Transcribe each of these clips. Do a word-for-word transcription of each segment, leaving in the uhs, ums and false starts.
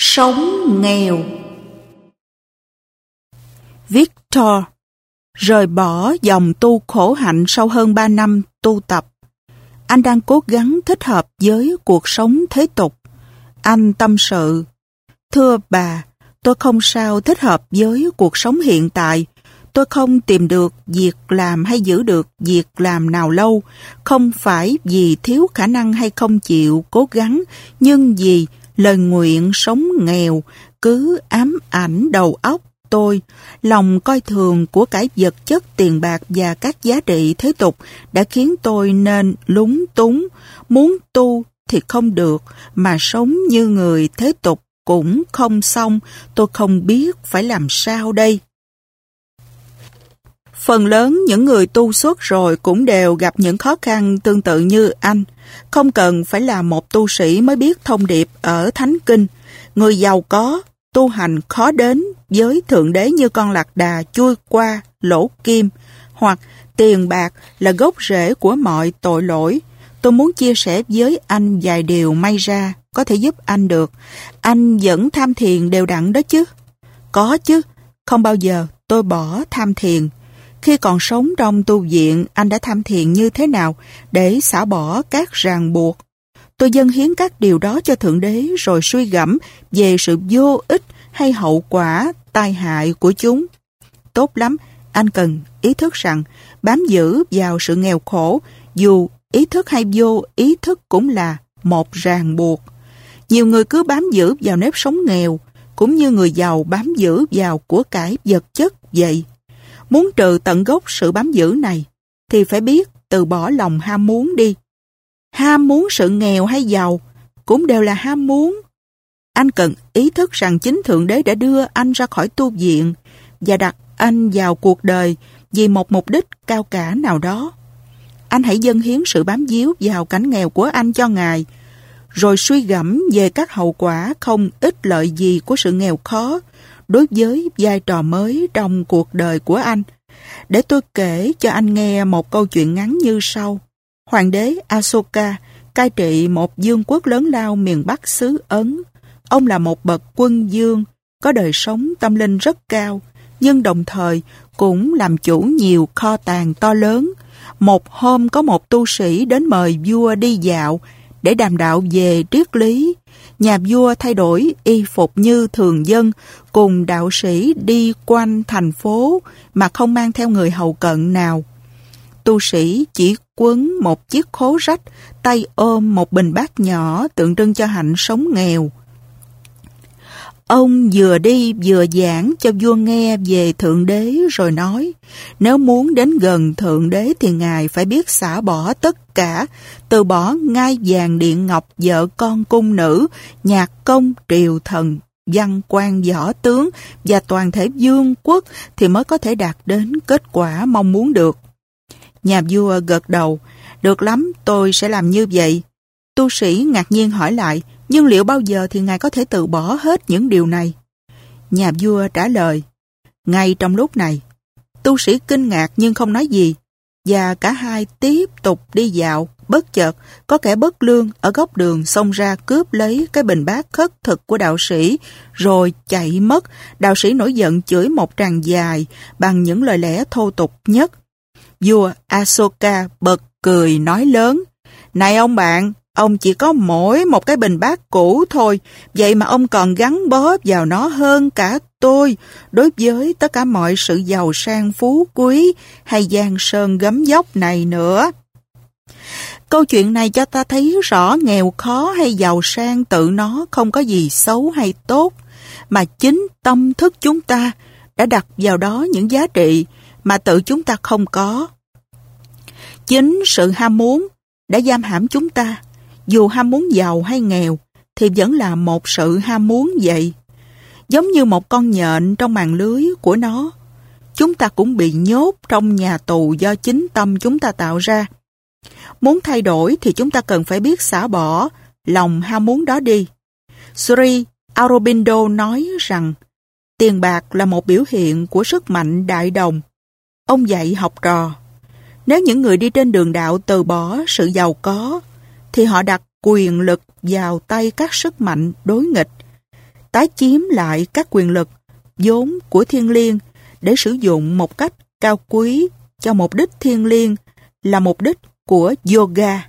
Sống nghèo. Victor rời bỏ dòng tu khổ hạnh sau hơn ba năm tu tập. Anh đang cố gắng thích hợp với cuộc sống thế tục. Anh tâm sự: "Thưa bà, tôi không sao thích hợp với cuộc sống hiện tại. Tôi không tìm được việc làm hay giữ được việc làm nào lâu, không phải vì thiếu khả năng hay không chịu cố gắng, nhưng vì lời nguyện sống nghèo cứ ám ảnh đầu óc tôi. Lòng coi thường của cải vật chất, tiền bạc và các giá trị thế tục đã khiến tôi nên lúng túng. Muốn tu thì không được, mà sống như người thế tục cũng không xong. Tôi không biết phải làm sao đây." Phần lớn những người tu xuất rồi cũng đều gặp những khó khăn tương tự như anh. Không cần phải là một tu sĩ mới biết thông điệp ở Thánh Kinh. Người giàu có, tu hành khó đến với Thượng Đế như con lạc đà chui qua lỗ kim, hoặc tiền bạc là gốc rễ của mọi tội lỗi. Tôi muốn chia sẻ với anh vài điều may ra có thể giúp anh được. Anh vẫn tham thiền đều đặn đó chứ? Có chứ, không bao giờ tôi bỏ tham thiền. Khi còn sống trong tu viện, anh đã tham thiền như thế nào để xả bỏ các ràng buộc? Tôi dâng hiến các điều đó cho Thượng Đế rồi suy gẫm về sự vô ích hay hậu quả tai hại của chúng. Tốt lắm, anh cần ý thức rằng bám giữ vào sự nghèo khổ, dù ý thức hay vô ý thức, cũng là một ràng buộc. Nhiều người cứ bám giữ vào nếp sống nghèo, cũng như người giàu bám giữ vào của cải vật chất vậy. Muốn trừ tận gốc sự bám giữ này, thì phải biết từ bỏ lòng ham muốn đi. Ham muốn sự nghèo hay giàu cũng đều là ham muốn. Anh cần ý thức rằng chính Thượng Đế đã đưa anh ra khỏi tu viện và đặt anh vào cuộc đời vì một mục đích cao cả nào đó. Anh hãy dâng hiến sự bám víu vào cảnh nghèo của anh cho Ngài, rồi suy gẫm về các hậu quả không ích lợi gì của sự nghèo khó đối với vai trò mới trong cuộc đời của anh. Để tôi kể cho anh nghe một câu chuyện ngắn như sau. Hoàng đế Asoka cai trị một vương quốc lớn lao miền Bắc xứ Ấn. Ông là một bậc quân vương, có đời sống tâm linh rất cao, nhưng đồng thời cũng làm chủ nhiều kho tàng to lớn. Một hôm có một tu sĩ đến mời vua đi dạo để đàm đạo về triết lý. Nhà vua thay đổi y phục như thường dân, cùng đạo sĩ đi quanh thành phố mà không mang theo người hầu cận nào. Tu sĩ chỉ quấn một chiếc khố rách, tay ôm một bình bát nhỏ tượng trưng cho hạnh sống nghèo. Ông vừa đi vừa giảng cho vua nghe về Thượng Đế rồi nói, nếu muốn đến gần Thượng Đế thì Ngài phải biết xả bỏ tất cả, từ bỏ ngai vàng điện ngọc, vợ con cung nữ, nhạc công triều thần, văn quan võ tướng và toàn thể vương quốc thì mới có thể đạt đến kết quả mong muốn được. Nhà vua gật đầu, được lắm, tôi sẽ làm như vậy. Tu sĩ ngạc nhiên hỏi lại, nhưng liệu bao giờ thì Ngài có thể từ bỏ hết những điều này? Nhà vua trả lời, ngay trong lúc này. Tu sĩ kinh ngạc nhưng không nói gì, và cả hai tiếp tục đi dạo. Bất chợt, có kẻ bất lương ở góc đường xông ra cướp lấy cái bình bát khất thực của đạo sĩ, rồi chạy mất. Đạo sĩ nổi giận chửi một tràng dài bằng những lời lẽ thô tục nhất. Vua Asoka bật cười nói lớn, này ông bạn, ông chỉ có mỗi một cái bình bát cũ thôi, vậy mà ông còn gắn bó vào nó hơn cả tôi, đối với tất cả mọi sự giàu sang phú quý hay giang sơn gấm dốc này nữa. Câu chuyện này cho ta thấy rõ nghèo khó hay giàu sang tự nó không có gì xấu hay tốt, mà chính tâm thức chúng ta đã đặt vào đó những giá trị mà tự chúng ta không có. Chính sự ham muốn đã giam hãm chúng ta. Dù ham muốn giàu hay nghèo thì vẫn là một sự ham muốn vậy. Giống như một con nhện trong màn lưới của nó, chúng ta cũng bị nhốt trong nhà tù do chính tâm chúng ta tạo ra. Muốn thay đổi thì chúng ta cần phải biết xả bỏ lòng ham muốn đó đi. Sri Aurobindo nói rằng tiền bạc là một biểu hiện của sức mạnh đại đồng. Ông dạy học trò, nếu những người đi trên đường đạo từ bỏ sự giàu có, thì họ đặt quyền lực vào tay các sức mạnh đối nghịch. tái chiếm lại các quyền lực vốn của thiên liêng để sử dụng một cách cao quý cho mục đích thiêng liêng là mục đích của yoga.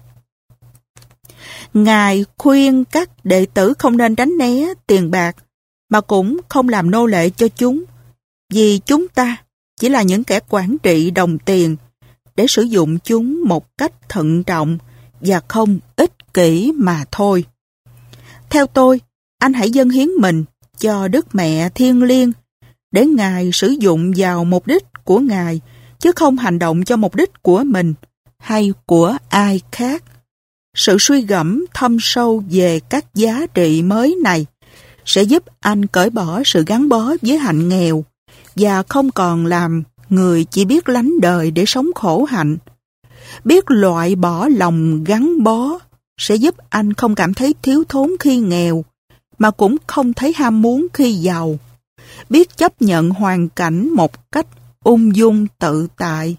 Ngài khuyên các đệ tử không nên tránh né tiền bạc mà cũng không làm nô lệ cho chúng, vì chúng ta chỉ là những kẻ quản trị đồng tiền để sử dụng chúng một cách thận trọng và không ích kỷ mà thôi. Theo tôi, anh hãy dâng hiến mình cho Đức Mẹ Thiêng Liêng để Ngài sử dụng vào mục đích của Ngài, chứ không hành động cho mục đích của mình hay của ai khác. Sự suy gẫm thâm sâu về các giá trị mới này sẽ giúp anh cởi bỏ sự gắn bó với hạnh nghèo và không còn làm người chỉ biết lánh đời để sống khổ hạnh. Biết loại bỏ lòng gắn bó sẽ giúp anh không cảm thấy thiếu thốn khi nghèo, mà cũng không thấy ham muốn khi giàu. Biết chấp nhận hoàn cảnh một cách ung dung tự tại.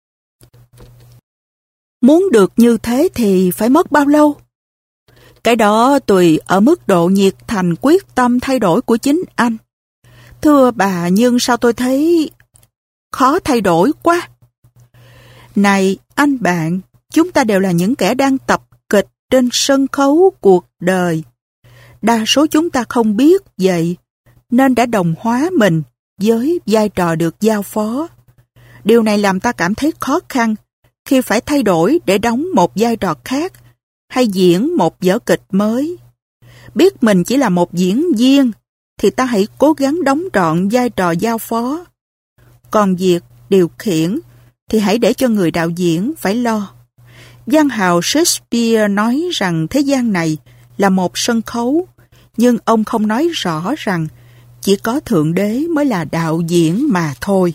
Muốn được như thế thì phải mất bao lâu? Cái đó tùy ở mức độ nhiệt thành quyết tâm thay đổi của chính anh. Thưa bà, nhưng sao tôi thấy khó thay đổi quá. Này anh bạn, chúng ta đều là những kẻ đang tập kịch trên sân khấu cuộc đời. Đa số chúng ta không biết vậy, nên đã đồng hóa mình với vai trò được giao phó. Điều này làm ta cảm thấy khó khăn khi phải thay đổi để đóng một vai trò khác hay diễn một vở kịch mới. Biết mình chỉ là một diễn viên thì ta hãy cố gắng đóng trọn vai trò giao phó. Còn việc điều khiển thì hãy để cho người đạo diễn phải lo. Văn hào Shakespeare nói rằng thế gian này là một sân khấu, nhưng ông không nói rõ rằng chỉ có Thượng Đế mới là đạo diễn mà thôi.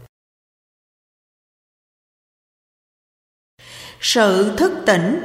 Sự thức tỉnh.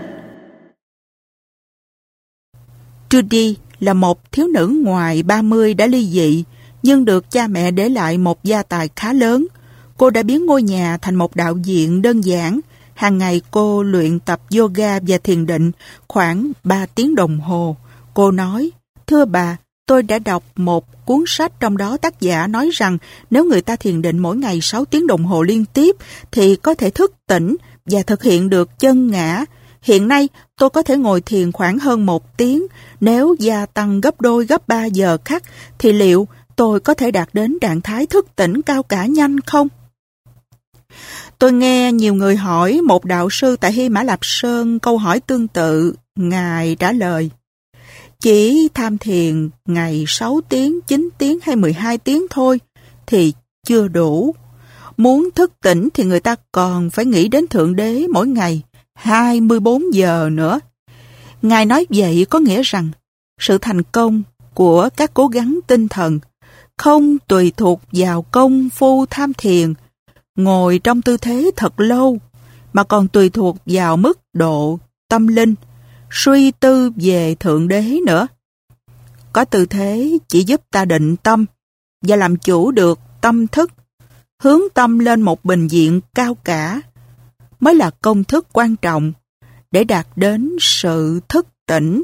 Trudy là một thiếu nữ ngoài ba mươi đã ly dị, nhưng được cha mẹ để lại một gia tài khá lớn. Cô đã biến ngôi nhà thành một đạo viện đơn giản. Hàng ngày cô luyện tập yoga và thiền định khoảng ba tiếng đồng hồ. Cô nói, thưa bà, tôi đã đọc một cuốn sách trong đó tác giả nói rằng nếu người ta thiền định mỗi ngày sáu tiếng đồng hồ liên tiếp thì có thể thức tỉnh và thực hiện được chân ngã. Hiện nay tôi có thể ngồi thiền khoảng hơn một tiếng. Nếu gia tăng gấp đôi gấp ba giờ khắc thì liệu tôi có thể đạt đến trạng thái thức tỉnh cao cả nhanh không? Tôi nghe nhiều người hỏi một đạo sư tại Hy Mã Lạp Sơn câu hỏi tương tự. Ngài trả lời, chỉ tham thiền ngày sáu tiếng, chín tiếng hay mười hai tiếng thôi thì chưa đủ. Muốn thức tỉnh thì người ta còn phải nghĩ đến Thượng Đế mỗi ngày hai mươi bốn giờ nữa. Ngài nói vậy có nghĩa rằng sự thành công của các cố gắng tinh thần không tùy thuộc vào công phu tham thiền, ngồi trong tư thế thật lâu, mà còn tùy thuộc vào mức độ tâm linh, suy tư về Thượng Đế nữa. Có tư thế chỉ giúp ta định tâm và làm chủ được tâm thức, hướng tâm lên một bình diện cao cả, mới là công thức quan trọng để đạt đến sự thức tỉnh.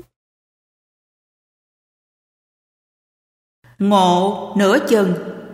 Ngộ nửa chừng.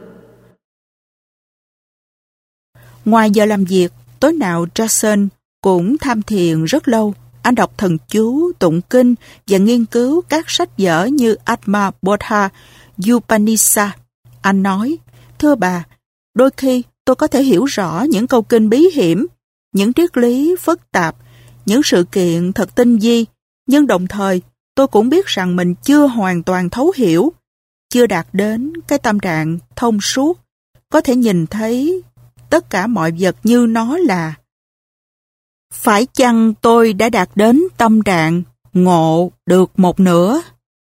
Ngoài giờ làm việc, tối nào Jason cũng tham thiền rất lâu. Anh đọc thần chú, tụng kinh và nghiên cứu các sách vở như Atma Bodha Upanishad. Anh nói, thưa bà, đôi khi tôi có thể hiểu rõ những câu kinh bí hiểm, những triết lý phức tạp, những sự kiện thật tinh vi, nhưng đồng thời tôi cũng biết rằng mình chưa hoàn toàn thấu hiểu, chưa đạt đến cái tâm trạng thông suốt, có thể nhìn thấy tất cả mọi vật như nó là. Phải chăng tôi đã đạt đến tâm trạng ngộ được một nửa?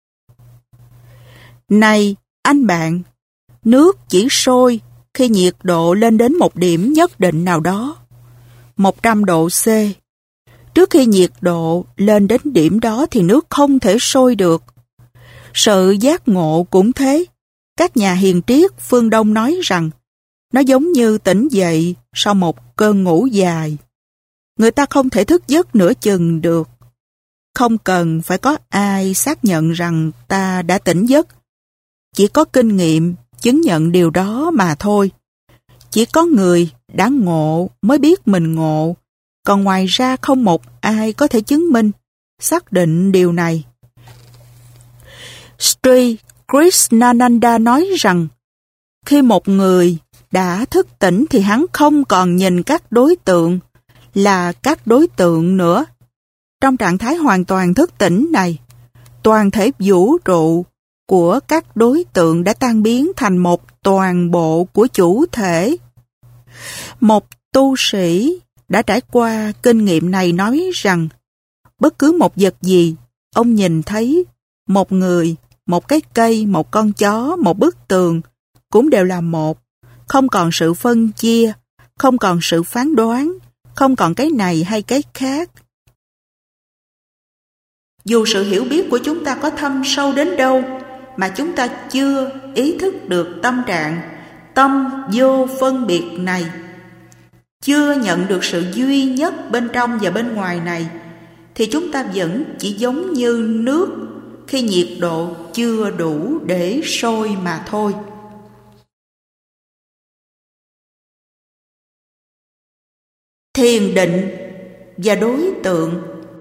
Này, anh bạn, nước chỉ sôi khi nhiệt độ lên đến một điểm nhất định nào đó, một trăm độ C. Trước khi nhiệt độ lên đến điểm đó thì nước không thể sôi được. Sự giác ngộ cũng thế. Các nhà hiền triết phương Đông nói rằng nó giống như tỉnh dậy sau một cơn ngủ dài. Người ta không thể thức giấc nửa chừng được. Không cần phải có ai xác nhận rằng ta đã tỉnh giấc. chỉ có kinh nghiệm chứng nhận điều đó mà thôi. Chỉ có người đã ngộ mới biết mình ngộ, còn ngoài ra không một ai có thể chứng minh, xác định điều này. Sri Krishnananda nói rằng, khi một người đã thức tỉnh thì hắn không còn nhìn các đối tượng là các đối tượng nữa. Trong trạng thái hoàn toàn thức tỉnh này, toàn thể vũ trụ của các đối tượng đã tan biến thành một toàn bộ của chủ thể. Một tu sĩ đã trải qua kinh nghiệm này nói rằng, bất cứ một vật gì ông nhìn thấy, một người, một cái cây, một con chó, một bức tường, cũng đều là một, không còn sự phân chia, không còn sự phán đoán, không còn cái này hay cái khác. Dù sự hiểu biết của chúng ta có thâm sâu đến đâu, mà chúng ta chưa ý thức được tâm trạng, tâm vô phân biệt này, chưa nhận được sự duy nhất bên trong và bên ngoài này, thì chúng ta vẫn chỉ giống như nước khi nhiệt độ chưa đủ để sôi mà thôi. Thiền định và đối tượng.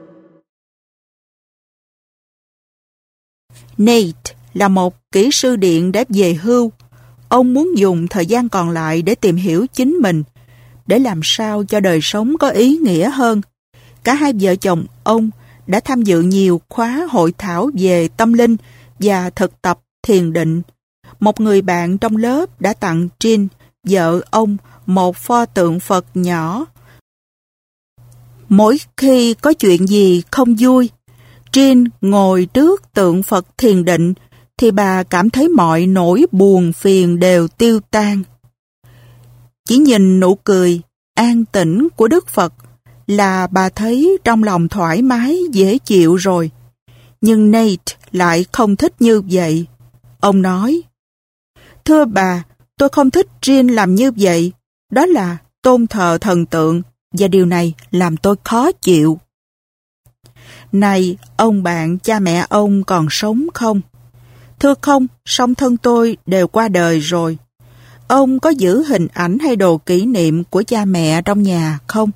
Nate là một kỹ sư điện đã về hưu. Ông muốn dùng thời gian còn lại để tìm hiểu chính mình, để làm sao cho đời sống có ý nghĩa hơn. Cả hai vợ chồng ông đã tham dự nhiều khóa hội thảo về tâm linh và thực tập thiền định. Một người bạn trong lớp đã tặng Jean, vợ ông, một pho tượng Phật nhỏ. Mỗi khi có chuyện gì không vui, Jean ngồi trước tượng Phật thiền định, thì bà cảm thấy mọi nỗi buồn phiền đều tiêu tan. Chỉ nhìn nụ cười an tĩnh của Đức Phật là bà thấy trong lòng thoải mái, dễ chịu rồi. Nhưng Nate lại không thích như vậy. Ông nói, thưa bà, tôi không thích Jean làm như vậy. Đó là tôn thờ thần tượng, và điều này làm tôi khó chịu. Này, ông bạn, cha mẹ ông còn sống không? Thưa không, song thân tôi đều qua đời rồi. Ông có giữ hình ảnh hay đồ kỷ niệm của cha mẹ trong nhà không?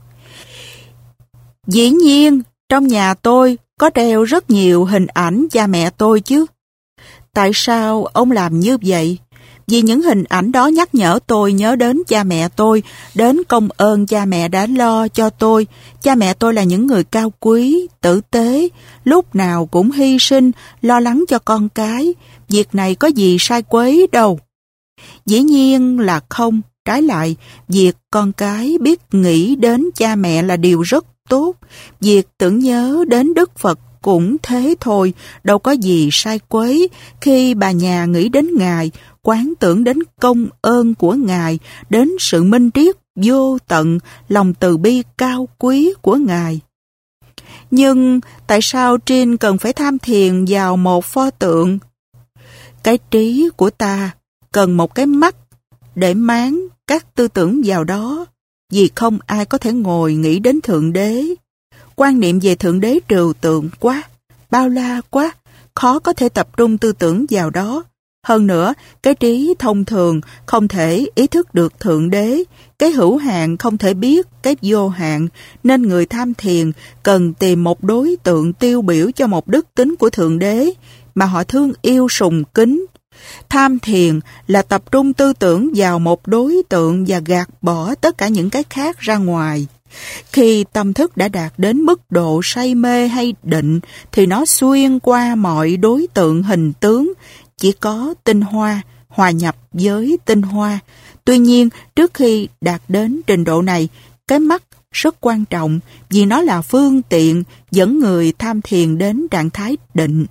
Dĩ nhiên, trong nhà tôi có treo rất nhiều hình ảnh cha mẹ tôi chứ. Tại sao ông làm như vậy? Vì những hình ảnh đó nhắc nhở tôi nhớ đến cha mẹ tôi, đến công ơn cha mẹ đã lo cho tôi. Cha mẹ tôi là những người cao quý, tử tế, lúc nào cũng hy sinh, lo lắng cho con cái. Việc này có gì sai quấy đâu. Dĩ nhiên là không. Trái lại, việc con cái biết nghĩ đến cha mẹ là điều rất tốt. Việc tưởng nhớ đến Đức Phật cũng thế thôi, đâu có gì sai quấy khi bà nhà nghĩ đến Ngài, quán tưởng đến công ơn của Ngài, đến sự minh triết vô tận, lòng từ bi cao quý của Ngài. Nhưng tại sao Trinh cần phải tham thiền vào một pho tượng? Cái trí của ta cần một cái mắt để máng các tư tưởng vào đó, vì không ai có thể ngồi nghĩ đến Thượng Đế. Quan niệm về Thượng Đế trừu tượng quá, bao la quá, khó có thể tập trung tư tưởng vào đó. Hơn nữa, cái trí thông thường không thể ý thức được Thượng Đế, cái hữu hạn không thể biết cái vô hạn, nên người tham thiền cần tìm một đối tượng tiêu biểu cho một đức tính của Thượng Đế mà họ thương yêu sùng kính. Tham thiền là tập trung tư tưởng vào một đối tượng và gạt bỏ tất cả những cái khác ra ngoài. Khi tâm thức đã đạt đến mức độ say mê hay định, thì nó xuyên qua mọi đối tượng hình tướng, chỉ có tinh hoa, hòa nhập với tinh hoa. Tuy nhiên, trước khi đạt đến trình độ này, cái mắt rất quan trọng vì nó là phương tiện dẫn người tham thiền đến trạng thái định.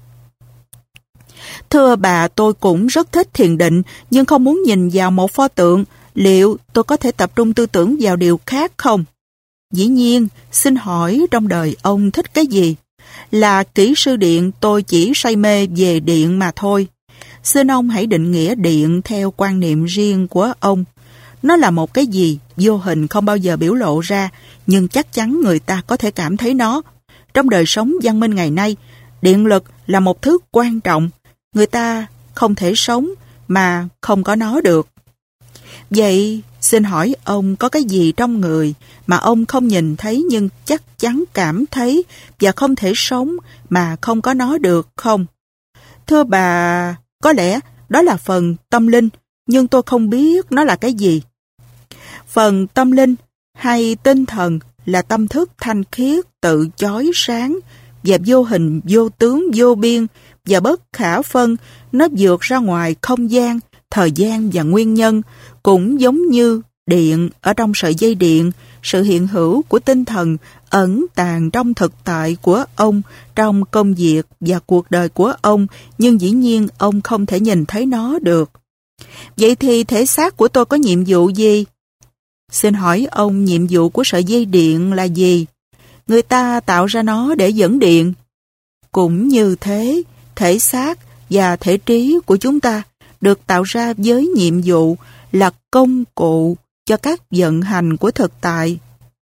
Thưa bà, tôi cũng rất thích thiền định, nhưng không muốn nhìn vào một pho tượng. Liệu tôi có thể tập trung tư tưởng vào điều khác không? Dĩ nhiên, xin hỏi trong đời ông thích cái gì? Là kỹ sư điện, tôi chỉ say mê về điện mà thôi. Xin ông hãy định nghĩa điện theo quan niệm riêng của ông. Nó là một cái gì vô hình không bao giờ biểu lộ ra, nhưng chắc chắn người ta có thể cảm thấy nó. Trong đời sống văn minh ngày nay, điện lực là một thứ quan trọng. Người ta không thể sống mà không có nó được. Vậy xin hỏi ông có cái gì trong người mà ông không nhìn thấy nhưng chắc chắn cảm thấy và không thể sống mà không có nó được không? Thưa bà, có lẽ đó là phần tâm linh, nhưng tôi không biết nó là cái gì. Phần tâm linh hay tinh thần là tâm thức thanh khiết, tự chói sáng và vô hình, vô tướng, vô biên và bất khả phân. Nó vượt ra ngoài không gian, thời gian và nguyên nhân, cũng giống như điện ở trong sợi dây điện. Sự hiện hữu của tinh thần ẩn tàng trong thực tại của ông, trong công việc và cuộc đời của ông, nhưng dĩ nhiên ông không thể nhìn thấy nó được. Vậy thì thể xác của tôi có nhiệm vụ gì? Xin hỏi ông, nhiệm vụ của sợi dây điện là gì? Người ta tạo ra nó để dẫn điện. Cũng như thế, thể xác và thể trí của chúng ta được tạo ra với nhiệm vụ là công cụ cho các vận hành của thực tại.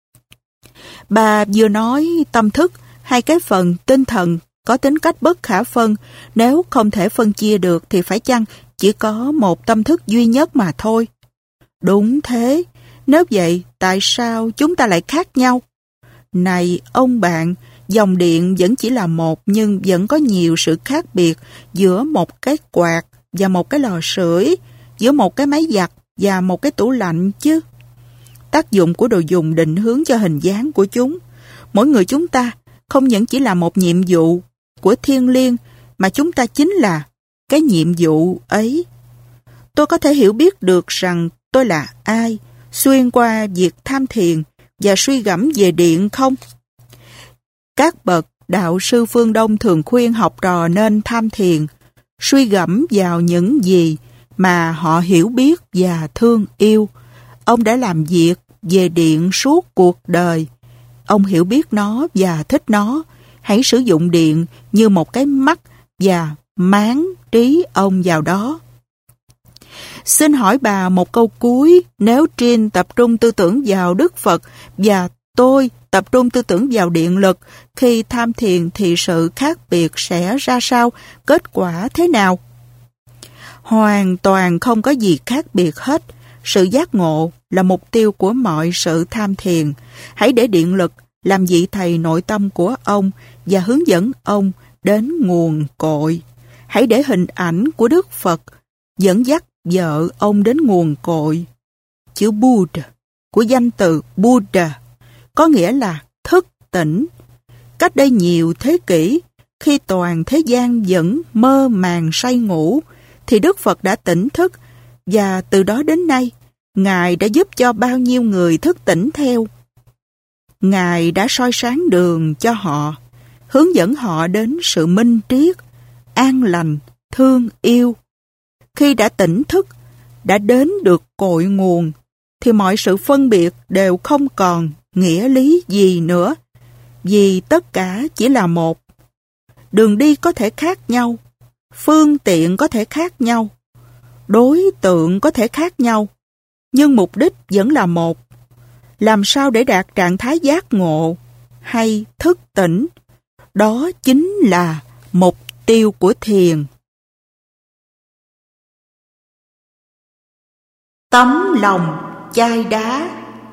Bà vừa nói tâm thức hay cái phần tinh thần có tính cách bất khả phân. Nếu không thể phân chia được thì phải chăng chỉ có một tâm thức duy nhất mà thôi? Đúng thế. Nếu vậy, tại sao chúng ta lại khác nhau? Này ông bạn, dòng điện vẫn chỉ là một nhưng vẫn có nhiều sự khác biệt giữa một cái quạt và một cái lò sưởi, giữa một cái máy giặt và một cái tủ lạnh chứ. Tác dụng của đồ dùng định hướng cho hình dáng của chúng. Mỗi người chúng ta không những chỉ là một nhiệm vụ của thiên liêng mà chúng ta chính là cái nhiệm vụ ấy. Tôi có thể hiểu biết được rằng tôi là ai xuyên qua việc tham thiền và suy gẫm về điện không? Các bậc đạo sư phương Đông thường khuyên học trò nên tham thiền, suy gẫm vào những gì mà họ hiểu biết và thương yêu. Ông đã làm việc về điện suốt cuộc đời. Ông hiểu biết nó và thích nó. Hãy sử dụng điện như một cái mắt và máng trí ông vào đó. Xin hỏi bà một câu cuối, nếu Trinh tập trung tư tưởng vào Đức Phật và tôi tập trung tư tưởng vào điện lực, khi tham thiền thì sự khác biệt sẽ ra sao? Kết quả thế nào? Hoàn toàn không có gì khác biệt hết. Sự giác ngộ là mục tiêu của mọi sự tham thiền. Hãy để điện lực làm vị thầy nội tâm của ông và hướng dẫn ông đến nguồn cội. Hãy để hình ảnh của Đức Phật dẫn dắt vợ ông đến nguồn cội. Chữ Buddha của danh từ Buddha có nghĩa là thức tỉnh. Cách đây nhiều thế kỷ, khi toàn thế gian vẫn mơ màng say ngủ, thì Đức Phật đã tỉnh thức, và từ đó đến nay, Ngài đã giúp cho bao nhiêu người thức tỉnh theo. Ngài đã soi sáng đường cho họ, hướng dẫn họ đến sự minh triết, an lành, thương yêu. Khi đã tỉnh thức, đã đến được cội nguồn, thì mọi sự phân biệt đều không còn nghĩa lý gì nữa, vì tất cả chỉ là một. Đường đi có thể khác nhau, phương tiện có thể khác nhau, đối tượng có thể khác nhau, nhưng mục đích vẫn là một. Làm sao để đạt trạng thái giác ngộ hay thức tỉnh? Đó chính là mục tiêu của thiền. Tấm lòng chai đá.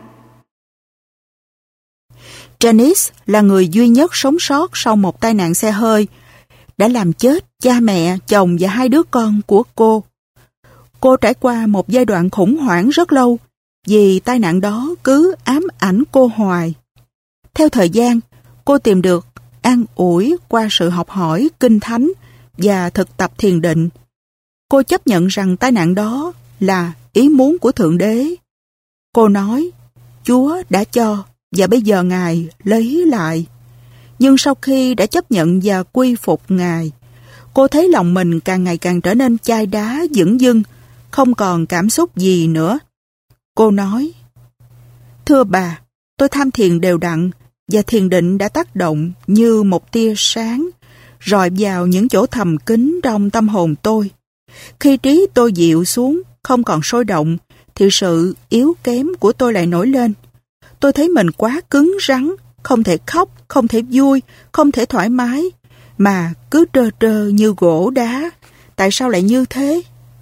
Janice là người duy nhất sống sót sau một tai nạn xe hơi, đã làm chết cha mẹ, chồng và hai đứa con của cô. Cô trải qua một giai đoạn khủng hoảng rất lâu, vì tai nạn đó cứ ám ảnh cô hoài. Theo thời gian, cô tìm được an ủi qua sự học hỏi kinh thánh và thực tập thiền định. Cô chấp nhận rằng tai nạn đó là ý muốn của Thượng Đế. Cô nói, Chúa đã cho và bây giờ Ngài lấy lại. Nhưng sau khi đã chấp nhận và quy phục Ngài, cô thấy lòng mình càng ngày càng trở nên chai đá dửng dưng, không còn cảm xúc gì nữa. Cô nói, thưa bà, tôi tham thiền đều đặn và thiền định đã tác động như một tia sáng, rọi vào những chỗ thầm kín trong tâm hồn tôi. Khi trí tôi dịu xuống, không còn sôi động, thì sự yếu kém của tôi lại nổi lên. Tôi thấy mình quá cứng rắn, không thể khóc, không thể vui, không thể thoải mái, mà cứ trơ trơ như gỗ đá. Tại sao lại như thế?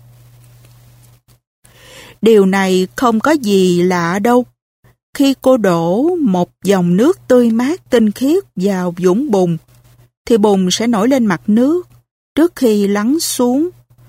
Điều này không có gì lạ đâu. Khi cô đổ một dòng nước tươi mát tinh khiết vào vũng bùn, thì bùn sẽ nổi lên mặt nước trước khi lắng xuống.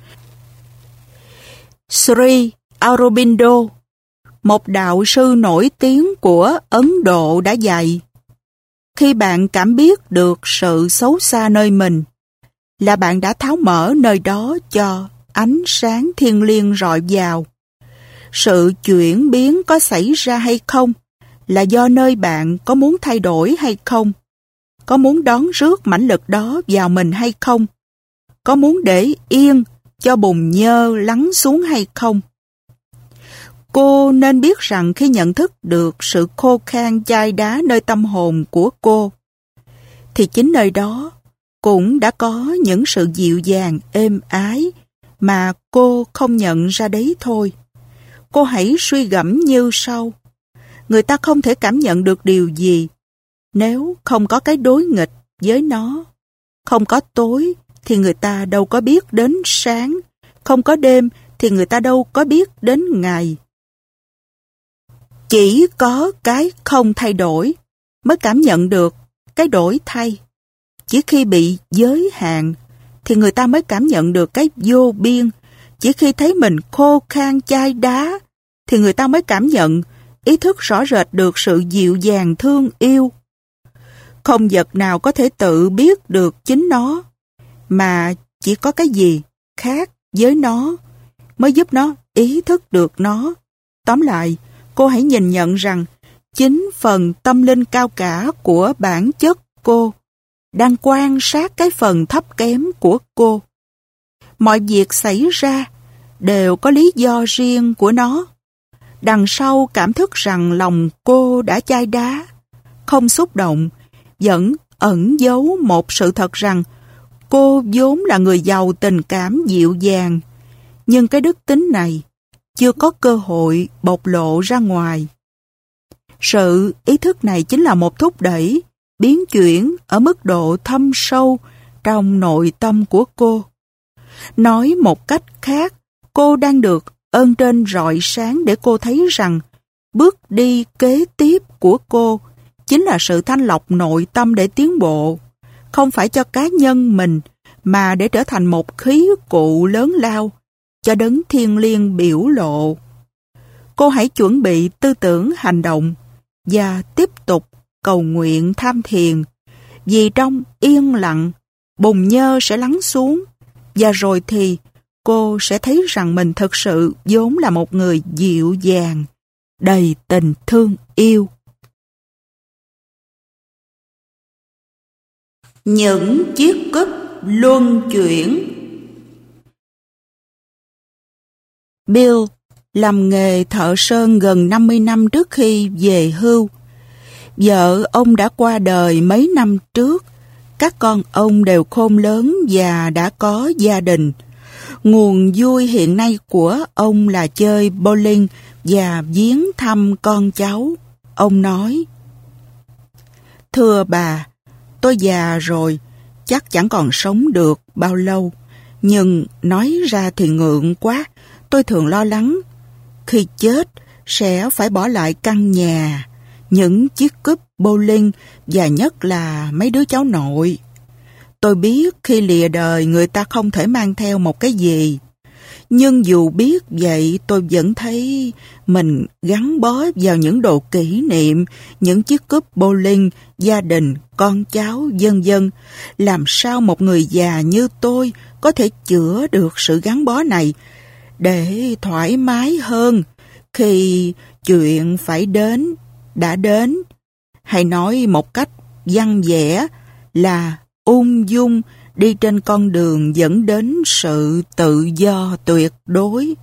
Sri Aurobindo, một đạo sư nổi tiếng của Ấn Độ đã dạy, khi bạn cảm biết được sự xấu xa nơi mình, là bạn đã tháo mở nơi đó cho ánh sáng thiêng liêng rọi vào. Sự chuyển biến có xảy ra hay không là do nơi bạn có muốn thay đổi hay không, có muốn đón rước mãnh lực đó vào mình hay không, có muốn để yên cho bùn nhơ lắng xuống hay không. Cô nên biết rằng khi nhận thức được sự khô khan chai đá nơi tâm hồn của cô, thì chính nơi đó cũng đã có những sự dịu dàng, êm ái mà cô không nhận ra đấy thôi. Cô hãy suy gẫm như sau. Người ta không thể cảm nhận được điều gì nếu không có cái đối nghịch với nó. Không có tối thì người ta đâu có biết đến sáng. Không có đêm thì người ta đâu có biết đến ngày. Chỉ có cái không thay đổi mới cảm nhận được cái đổi thay. Chỉ khi bị giới hạn thì người ta mới cảm nhận được cái vô biên. Chỉ khi thấy mình khô khan chai đá thì người ta mới cảm nhận, ý thức rõ rệt được sự dịu dàng thương yêu. Không vật nào có thể tự biết được chính nó, mà chỉ có cái gì khác với nó mới giúp nó ý thức được nó. Tóm lại, cô hãy nhìn nhận rằng chính phần tâm linh cao cả của bản chất cô đang quan sát cái phần thấp kém của cô. Mọi việc xảy ra đều có lý do riêng của nó. Đằng sau cảm thức rằng lòng cô đã chai đá, không xúc động, vẫn ẩn giấu một sự thật rằng cô vốn là người giàu tình cảm dịu dàng, nhưng cái đức tính này chưa có cơ hội bộc lộ ra ngoài. Sự ý thức này chính là một thúc đẩy, biến chuyển ở mức độ thâm sâu trong nội tâm của cô. Nói một cách khác, cô đang được ơn trên rọi sáng để cô thấy rằng bước đi kế tiếp của cô chính là sự thanh lọc nội tâm để tiến bộ, không phải cho cá nhân mình, mà để trở thành một khí cụ lớn lao cho đấng thiêng liêng biểu lộ. Cô hãy chuẩn bị tư tưởng hành động và tiếp tục cầu nguyện tham thiền, vì trong yên lặng, bùn nhơ sẽ lắng xuống, và rồi thì cô sẽ thấy rằng mình thực sự vốn là một người dịu dàng, đầy tình thương yêu. Những chiếc cúp luân chuyển. Bill làm nghề thợ sơn gần năm mươi năm trước khi về hưu. Vợ ông đã qua đời mấy năm trước. Các con ông đều khôn lớn và đã có gia đình. Nguồn vui hiện nay của ông là chơi bowling và viếng thăm con cháu. Ông nói: "Thưa bà, tôi già rồi, chắc chẳng còn sống được bao lâu. Nhưng nói ra thì ngượng quá, tôi thường lo lắng. Khi chết, sẽ phải bỏ lại căn nhà, những chiếc cúp bowling và nhất là mấy đứa cháu nội. Tôi biết khi lìa đời người ta không thể mang theo một cái gì. Nhưng dù biết vậy, tôi vẫn thấy mình gắn bó vào những đồ kỷ niệm, những chiếc cúp bowling, gia đình, con cháu, vân vân. Làm sao một người già như tôi có thể chữa được sự gắn bó này để thoải mái hơn khi chuyện phải đến, đã đến, hay nói một cách văn vẻ là ung dung đi trên con đường dẫn đến sự tự do tuyệt đối.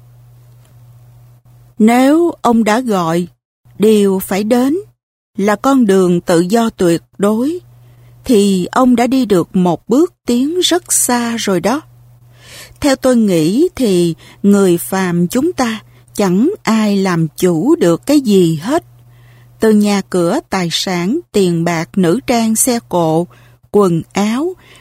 Nếu ông đã gọi, điều phải đến là con đường tự do tuyệt đối, thì ông đã đi được một bước tiến rất xa rồi đó. Theo tôi nghĩ thì người phàm chúng ta chẳng ai làm chủ được cái gì hết. Từ nhà cửa, tài sản, tiền bạc, nữ trang, xe cộ, quần áo,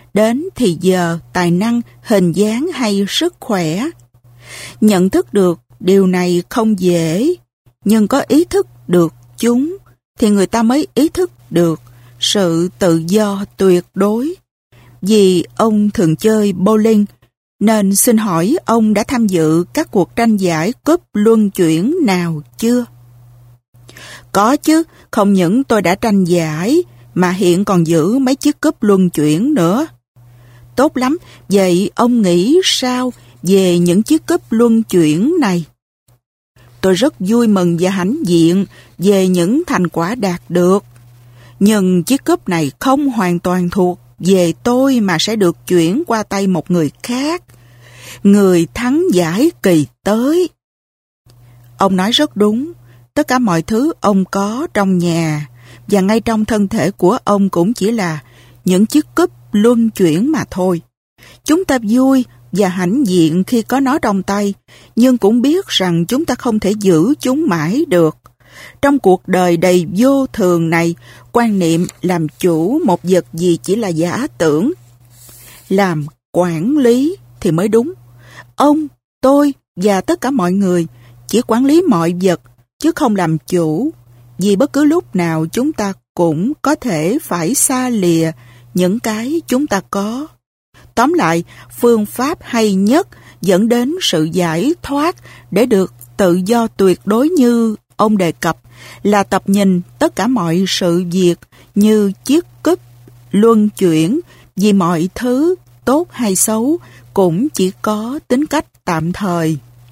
đến thì giờ, tài năng, hình dáng hay sức khỏe. Nhận thức được điều này không dễ, nhưng có ý thức được chúng thì người ta mới ý thức được sự tự do tuyệt đối. Vì ông thường chơi bowling, nên xin hỏi ông đã tham dự các cuộc tranh giải cúp luân chuyển nào chưa? Có chứ, không những tôi đã tranh giải, mà hiện còn giữ mấy chiếc cúp luân chuyển nữa. Tốt lắm, vậy ông nghĩ sao về những chiếc cúp luân chuyển này? Tôi rất vui mừng và hãnh diện về những thành quả đạt được. Nhưng chiếc cúp này không hoàn toàn thuộc về tôi mà sẽ được chuyển qua tay một người khác. Người thắng giải kỳ tới. Ông nói rất đúng. Tất cả mọi thứ ông có trong nhà và ngay trong thân thể của ông cũng chỉ là những chiếc cúp luân chuyển mà thôi. Chúng ta vui và hãnh diện khi có nó trong tay, nhưng cũng biết rằng chúng ta không thể giữ chúng mãi được. Trong cuộc đời đầy vô thường này, quan niệm làm chủ một vật gì chỉ là giả tưởng. Làm quản lý thì mới đúng. Ông, tôi và tất cả mọi người chỉ quản lý mọi vật, chứ không làm chủ, vì bất cứ lúc nào chúng ta cũng có thể phải xa lìa những cái chúng ta có. Tóm lại, phương pháp hay nhất dẫn đến sự giải thoát để được tự do tuyệt đối như ông đề cập là tập nhìn tất cả mọi sự việc như chiếc cúp luân chuyển, vì mọi thứ tốt hay xấu cũng chỉ có tính cách tạm thời.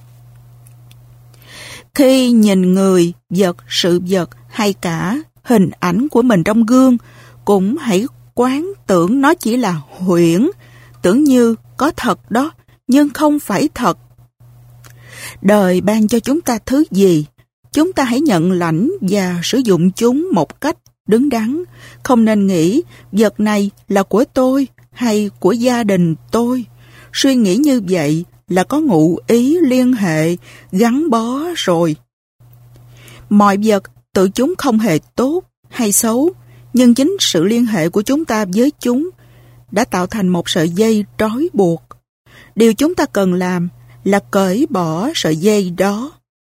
Khi nhìn người, vật, sự vật hay cả hình ảnh của mình trong gương, cũng hãy quán tưởng nó chỉ là huyễn, tưởng như có thật đó, nhưng không phải thật. Đời ban cho chúng ta thứ gì, chúng ta hãy nhận lãnh và sử dụng chúng một cách đứng đắn. Không nên nghĩ vật này là của tôi hay của gia đình tôi. Suy nghĩ như vậy là có ngụ ý liên hệ, gắn bó rồi. Mọi vật tự chúng không hề tốt hay xấu, nhưng chính sự liên hệ của chúng ta với chúng đã tạo thành một sợi dây trói buộc. Điều chúng ta cần làm là cởi bỏ sợi dây đó.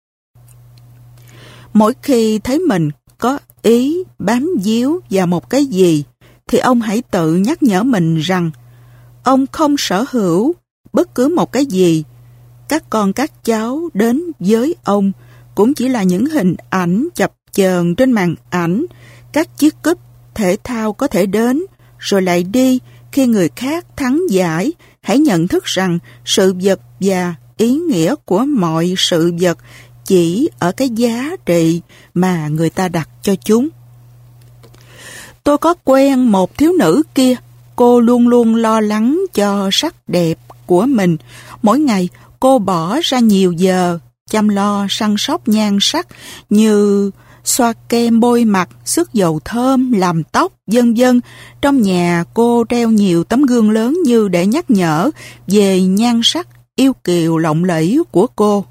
Mỗi khi thấy mình có ý bám víu vào một cái gì, thì ông hãy tự nhắc nhở mình rằng ông không sở hữu bất cứ một cái gì. Các con các cháu đến với ông cũng chỉ là những hình ảnh chập chờn trên màn ảnh. Các chiếc cúp thể thao có thể đến rồi lại đi khi người khác thắng giải. Hãy nhận thức rằng sự vật và ý nghĩa của mọi sự vật chỉ ở cái giá trị mà người ta đặt cho chúng. Tôi có quen một thiếu nữ kia. Cô luôn luôn lo lắng cho sắc đẹp của mình. Mỗi ngày cô bỏ ra nhiều giờ chăm lo săn sóc nhan sắc như xoa kem bôi mặt, xức dầu thơm, làm tóc, vân vân. Trong nhà cô treo nhiều tấm gương lớn như để nhắc nhở về nhan sắc yêu kiều lộng lẫy của cô.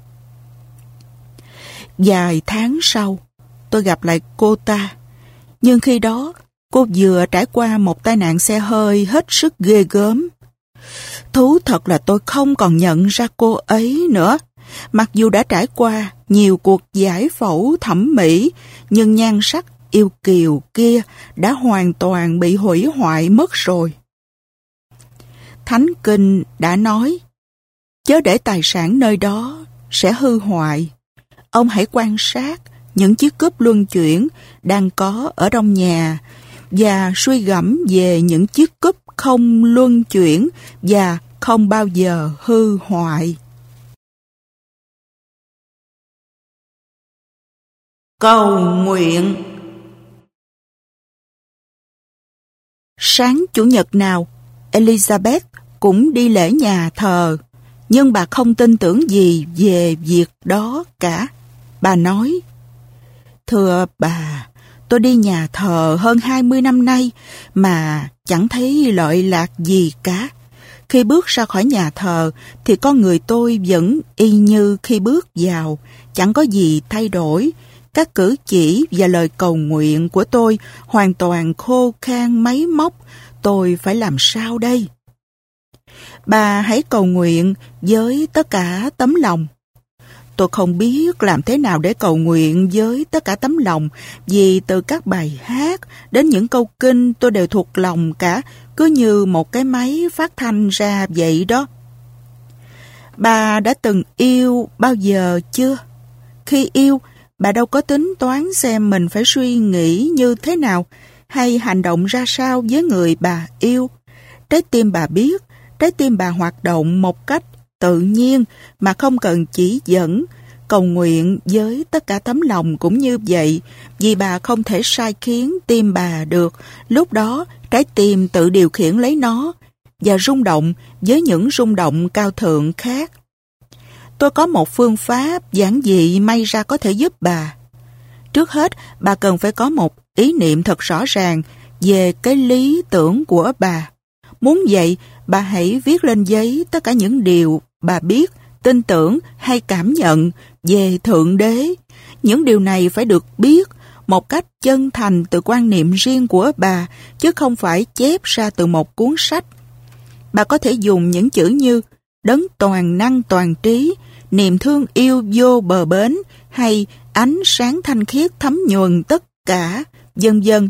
Vài tháng sau, tôi gặp lại cô ta. Nhưng khi đó, cô vừa trải qua một tai nạn xe hơi hết sức ghê gớm. Thú thật là tôi không còn nhận ra cô ấy nữa. Mặc dù đã trải qua nhiều cuộc giải phẫu thẩm mỹ, nhưng nhan sắc yêu kiều kia đã hoàn toàn bị hủy hoại mất rồi. Thánh Kinh đã nói, chớ để tài sản nơi đó sẽ hư hoại. Ông hãy quan sát những chiếc cúp luân chuyển đang có ở trong nhà và suy gẫm về những chiếc cúp không luân chuyển và không bao giờ hư hoại. Cầu nguyện. Sáng Chủ nhật nào, Elizabeth cũng đi lễ nhà thờ, nhưng bà không tin tưởng gì về việc đó cả. Bà nói, thưa bà, tôi đi nhà thờ hơn hai mươi năm nay mà chẳng thấy lợi lạc gì cả. Khi bước ra khỏi nhà thờ thì con người tôi vẫn y như khi bước vào, chẳng có gì thay đổi. Các cử chỉ và lời cầu nguyện của tôi hoàn toàn khô khan máy móc. tôi phải làm sao đây? Bà hãy cầu nguyện với tất cả tấm lòng. Tôi không biết làm thế nào để cầu nguyện với tất cả tấm lòng, vì từ các bài hát đến những câu kinh tôi đều thuộc lòng cả, cứ như một cái máy phát thanh ra vậy đó. Bà đã từng yêu bao giờ chưa? Khi yêu, bà đâu có tính toán xem mình phải suy nghĩ như thế nào hay hành động ra sao với người bà yêu. Trái tim bà biết, trái tim bà hoạt động một cách tự nhiên mà không cần chỉ dẫn. Cầu nguyện với tất cả tấm lòng cũng như vậy, vì bà không thể sai khiến tim bà được. Lúc đó, trái tim tự điều khiển lấy nó và rung động với những rung động cao thượng khác. Tôi có một phương pháp giản dị may ra có thể giúp bà. Trước hết, bà cần phải có một ý niệm thật rõ ràng về cái lý tưởng của bà. Muốn vậy, bà hãy viết lên giấy tất cả những điều bà biết, tin tưởng hay cảm nhận về Thượng Đế. Những điều này phải được biết một cách chân thành từ quan niệm riêng của bà, chứ không phải chép ra từ một cuốn sách. Bà có thể dùng những chữ như đấng toàn năng toàn trí, niềm thương yêu vô bờ bến hay ánh sáng thanh khiết thấm nhuần tất cả, vân vân.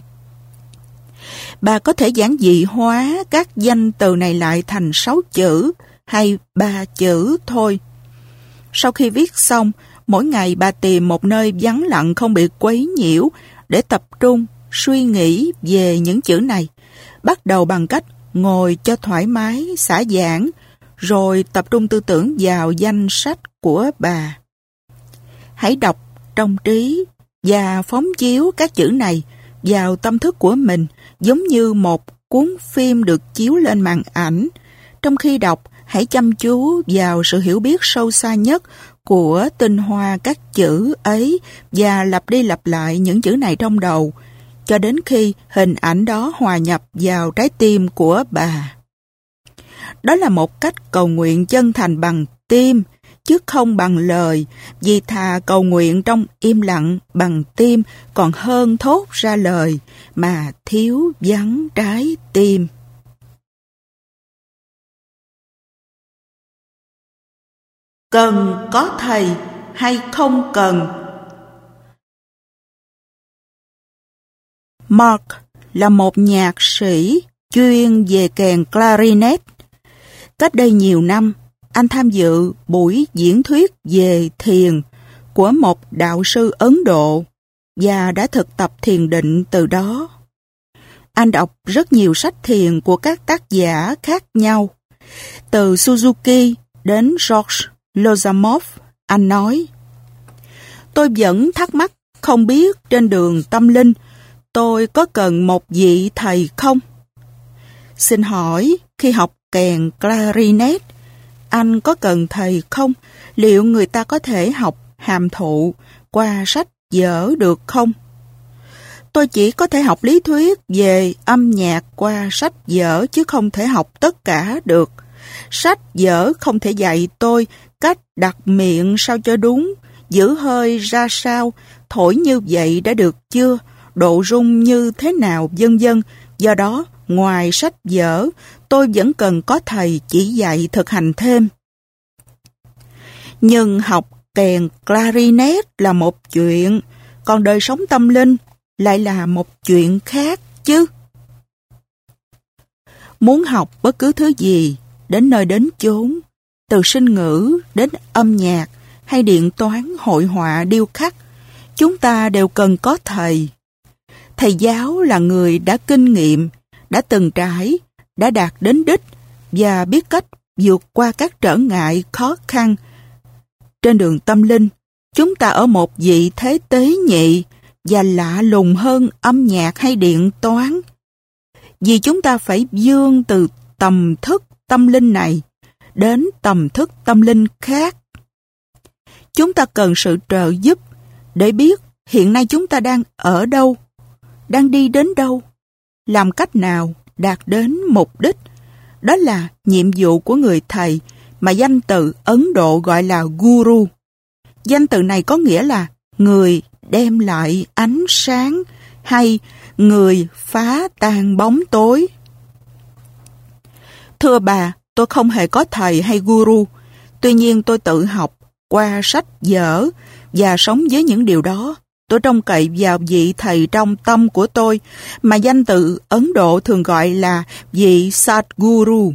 Bà có thể giản dị hóa các danh từ này lại thành sáu chữ hay ba chữ thôi. Sau khi viết xong, mỗi ngày bà tìm một nơi vắng lặng không bị quấy nhiễu để tập trung suy nghĩ về những chữ này. Bắt đầu bằng cách ngồi cho thoải mái, xả giãn, rồi tập trung tư tưởng vào danh sách của bà. Hãy đọc trong trí và phóng chiếu các chữ này vào tâm thức của mình, giống như một cuốn phim được chiếu lên màn ảnh. Trong khi đọc, hãy chăm chú vào sự hiểu biết sâu xa nhất của tinh hoa các chữ ấy và lặp đi lặp lại những chữ này trong đầu, cho đến khi hình ảnh đó hòa nhập vào trái tim của bà. Đó là một cách cầu nguyện chân thành bằng tim, chứ không bằng lời, vì thà cầu nguyện trong im lặng bằng tim còn hơn thốt ra lời mà thiếu vắng trái tim. Cần có thầy hay không cần? Mark là một nhạc sĩ chuyên về kèn clarinet. Cách đây nhiều năm, anh tham dự buổi diễn thuyết về thiền của một đạo sư Ấn Độ và đã thực tập thiền định từ đó. Anh đọc rất nhiều sách thiền của các tác giả khác nhau. Từ Suzuki đến George Lozamov, anh nói: Tôi vẫn thắc mắc không biết trên đường tâm linh tôi có cần một vị thầy không? Xin hỏi, khi học kèn clarinet, anh có cần thầy không? Liệu người ta có thể học hàm thụ qua sách vở được không? Tôi chỉ có thể học lý thuyết về âm nhạc qua sách vở chứ không thể học tất cả được. Sách vở không thể dạy tôi cách đặt miệng sao cho đúng, giữ hơi ra sao, thổi như vậy đã được chưa, độ rung như thế nào, vân vân. Do đó, ngoài sách vở, tôi vẫn cần có thầy chỉ dạy thực hành thêm. Nhưng học kèn clarinet là một chuyện, còn đời sống tâm linh lại là một chuyện khác chứ. Muốn học bất cứ thứ gì, đến nơi đến chốn, từ sinh ngữ đến âm nhạc hay điện toán, hội họa, điêu khắc, chúng ta đều cần có thầy. Thầy giáo là người đã kinh nghiệm, đã từng trải, đã đạt đến đích và biết cách vượt qua các trở ngại khó khăn. Trên đường tâm linh, chúng ta ở một vị thế tế nhị và lạ lùng hơn âm nhạc hay điện toán. Vì chúng ta phải vươn từ tầm thức tâm linh này đến tầm thức tâm linh khác. Chúng ta cần sự trợ giúp để biết hiện nay chúng ta đang ở đâu, đang đi đến đâu, làm cách nào đạt đến mục đích. Đó là nhiệm vụ của người thầy mà danh từ Ấn Độ gọi là Guru. Danh từ này có nghĩa là người đem lại ánh sáng hay người phá tan bóng tối. Thưa bà, tôi không hề có thầy hay guru. Tuy nhiên tôi tự học qua sách vở và sống với những điều đó. Tôi trông cậy vào vị thầy trong tâm của tôi mà danh từ Ấn Độ thường gọi là vị Sadguru.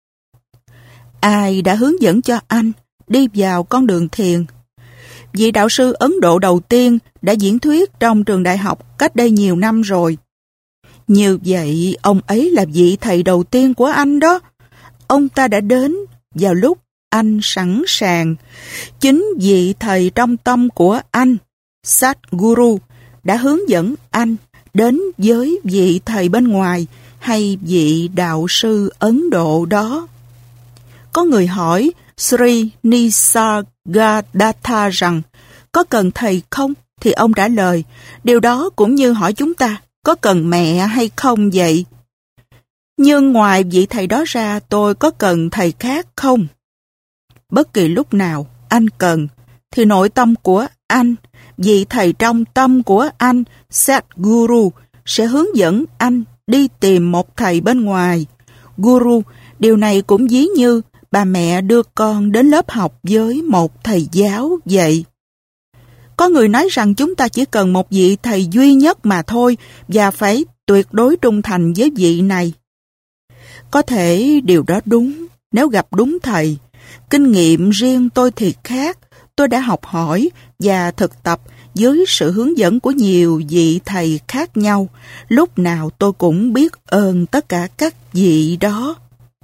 Ai đã hướng dẫn cho anh đi vào con đường thiền? Vị đạo sư Ấn Độ đầu tiên đã diễn thuyết trong trường đại học cách đây nhiều năm rồi. Như vậy, ông ấy là vị thầy đầu tiên của anh đó. Ông ta đã đến vào lúc anh sẵn sàng. Chính vị thầy trong tâm của anh, Sadguru, đã hướng dẫn anh đến với vị thầy bên ngoài hay vị đạo sư Ấn Độ đó. Có người hỏi Sri Nisargadatta rằng có cần thầy không? Thì ông trả lời, điều đó cũng như hỏi chúng ta có cần mẹ hay không vậy? Nhưng ngoài vị thầy đó ra, tôi có cần thầy khác không? Bất kỳ lúc nào anh cần, thì nội tâm của anh, vị thầy trong tâm của anh, Sadguru, sẽ hướng dẫn anh đi tìm một thầy bên ngoài. Guru, điều này cũng ví như bà mẹ đưa con đến lớp học với một thầy giáo vậy. Có người nói rằng chúng ta chỉ cần một vị thầy duy nhất mà thôi và phải tuyệt đối trung thành với vị này. Có thể điều đó đúng nếu gặp đúng thầy. Kinh nghiệm riêng tôi thì khác. Tôi đã học hỏi và thực tập dưới sự hướng dẫn của nhiều vị thầy khác nhau. Lúc nào tôi cũng biết ơn tất cả các vị đó.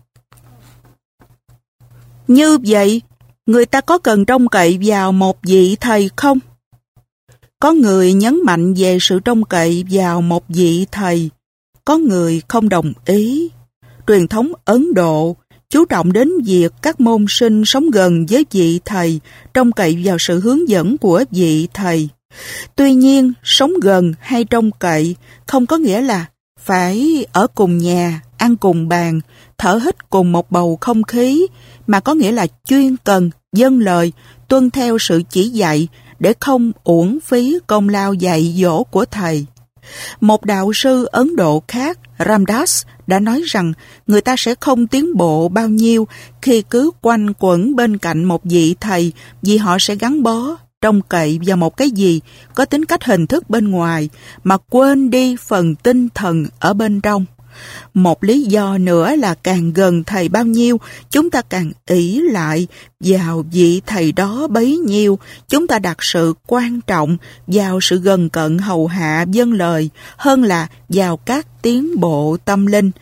Như vậy, người ta có cần trông cậy vào một vị thầy không? Có người nhấn mạnh về sự trông cậy vào một vị thầy. Có người không đồng ý. Truyền thống Ấn Độ chú trọng đến việc các môn sinh sống gần với vị thầy, trông cậy vào sự hướng dẫn của vị thầy. Tuy nhiên, sống gần hay trông cậy không có nghĩa là phải ở cùng nhà, ăn cùng bàn, thở hít cùng một bầu không khí, mà có nghĩa là chuyên cần, vâng lời, tuân theo sự chỉ dạy để không uổng phí công lao dạy dỗ của thầy. Một đạo sư Ấn Độ khác, Ramdas, đã nói rằng người ta sẽ không tiến bộ bao nhiêu khi cứ quanh quẩn bên cạnh một vị thầy, vì họ sẽ gắn bó, trông cậy vào một cái gì có tính cách hình thức bên ngoài mà quên đi phần tinh thần ở bên trong. Một lý do nữa là càng gần thầy bao nhiêu, chúng ta càng ỷ lại vào vị thầy đó bấy nhiêu. Chúng ta đặt sự quan trọng vào sự gần cận hầu hạ vâng lời hơn là vào các tiến bộ tâm linh.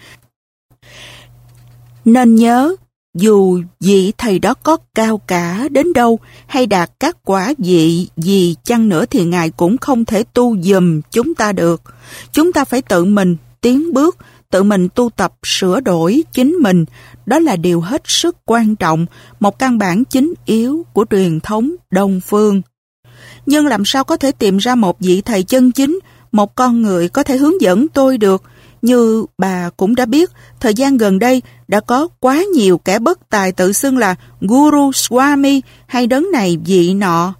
Nên nhớ, dù vị thầy đó có cao cả đến đâu hay đạt các quả vị gì chăng nữa thì Ngài cũng không thể tu giùm chúng ta được. Chúng ta phải tự mình tiến bước, tự mình tu tập sửa đổi chính mình. Đó là điều hết sức quan trọng, một căn bản chính yếu của truyền thống Đông Phương. Nhưng làm sao có thể tìm ra một vị thầy chân chính, một con người có thể hướng dẫn tôi được? Như bà cũng đã biết, thời gian gần đây đã có quá nhiều kẻ bất tài tự xưng là Guru Swami hay đấng này vị nọ.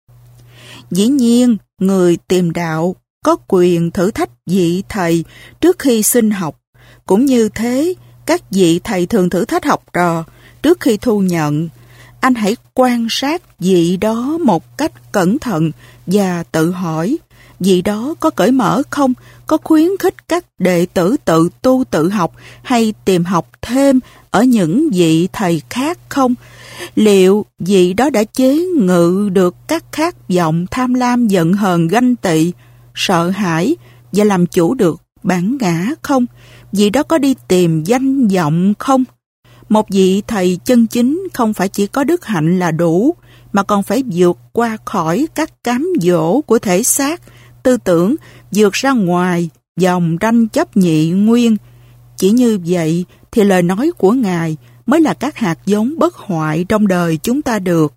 Dĩ nhiên, người tìm đạo có quyền thử thách vị thầy trước khi xin học. Cũng như thế, các vị thầy thường thử thách học trò trước khi thu nhận. Anh hãy quan sát vị đó một cách cẩn thận và tự hỏi, vị đó có cởi mở không? Có khuyến khích các đệ tử tự tu tự học hay tìm học thêm ở những vị thầy khác không? Liệu vị đó đã chế ngự được các khát vọng tham lam, giận hờn, ganh tị, sợ hãi và làm chủ được bản ngã không? Vị đó có đi tìm danh vọng không? Một vị thầy chân chính không phải chỉ có đức hạnh là đủ, mà còn phải vượt qua khỏi các cám dỗ của thể xác, tư tưởng, vượt ra ngoài dòng tranh chấp nhị nguyên. Chỉ như vậy thì lời nói của Ngài mới là các hạt giống bất hoại trong đời chúng ta được.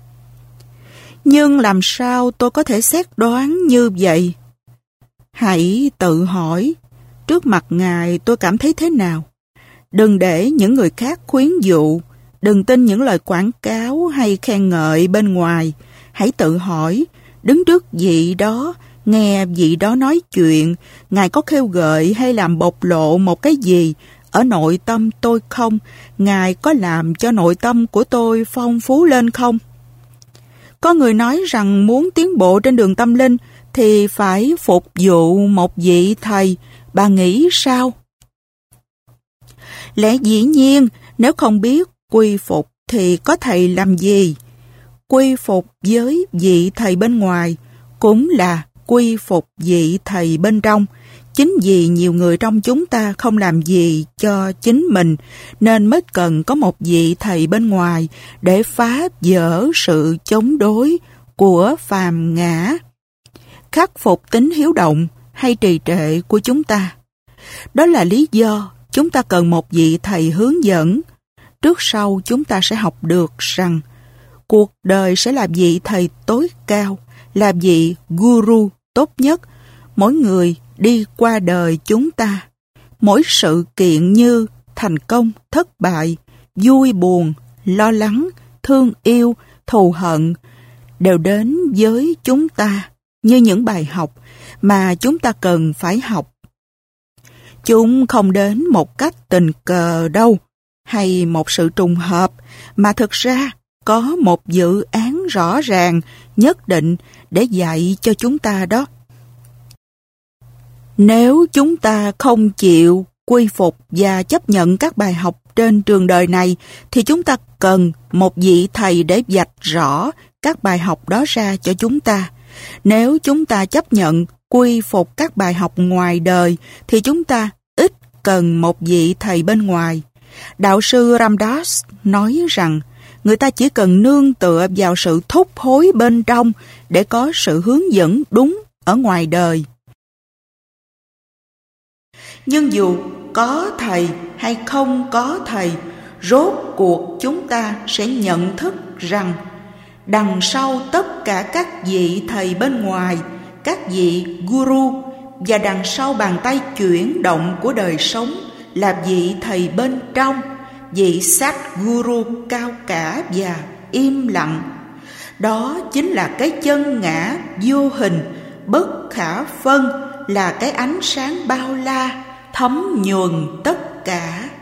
Nhưng làm sao tôi có thể xét đoán như vậy? Hãy tự hỏi, trước mặt Ngài tôi cảm thấy thế nào? Đừng để những người khác khuyến dụ, đừng tin những lời quảng cáo hay khen ngợi bên ngoài. Hãy tự hỏi, đứng trước vị đó, nghe vị đó nói chuyện, Ngài có khêu gợi hay làm bộc lộ một cái gì ở nội tâm tôi không? Ngài có làm cho nội tâm của tôi phong phú lên không? Có người nói rằng muốn tiến bộ trên đường tâm linh thì phải phục vụ một vị thầy. Bà nghĩ sao? Lẽ dĩ nhiên, nếu không biết quy phục thì có thầy làm gì? Quy phục với vị thầy bên ngoài cũng là quy phục vị thầy bên trong. Chính vì nhiều người trong chúng ta không làm gì cho chính mình nên mới cần có một vị thầy bên ngoài để phá vỡ sự chống đối của phàm ngã, khắc phục tính hiếu động hay trì trệ của chúng ta. Đó là lý do chúng ta cần một vị thầy hướng dẫn. Trước sau chúng ta sẽ học được rằng cuộc đời sẽ là vị thầy tối cao, là vị guru tốt nhất. Mỗi người đi qua đời chúng ta, mỗi sự kiện như thành công, thất bại, vui buồn, lo lắng, thương yêu, thù hận đều đến với chúng ta như những bài học mà chúng ta cần phải học. Chúng không đến một cách tình cờ đâu, hay một sự trùng hợp, mà thực ra có một dự án rõ ràng nhất định để dạy cho chúng ta đó. Nếu chúng ta không chịu quy phục và chấp nhận các bài học trên trường đời này, thì chúng ta cần một vị thầy để vạch rõ các bài học đó ra cho chúng ta. Nếu chúng ta chấp nhận quy phục các bài học ngoài đời, thì chúng ta ít cần một vị thầy bên ngoài. Đạo sư Ram Dass nói rằng người ta chỉ cần nương tựa vào sự thúc hối bên trong để có sự hướng dẫn đúng ở ngoài đời. Nhưng dù có thầy hay không có thầy, rốt cuộc chúng ta sẽ nhận thức rằng đằng sau tất cả các vị thầy bên ngoài, các vị guru, và đằng sau bàn tay chuyển động của đời sống là vị thầy bên trong, vị sát guru cao cả và im lặng. Đó chính là cái chân ngã vô hình, bất khả phân, là cái ánh sáng bao la, thấm nhuần tất cả.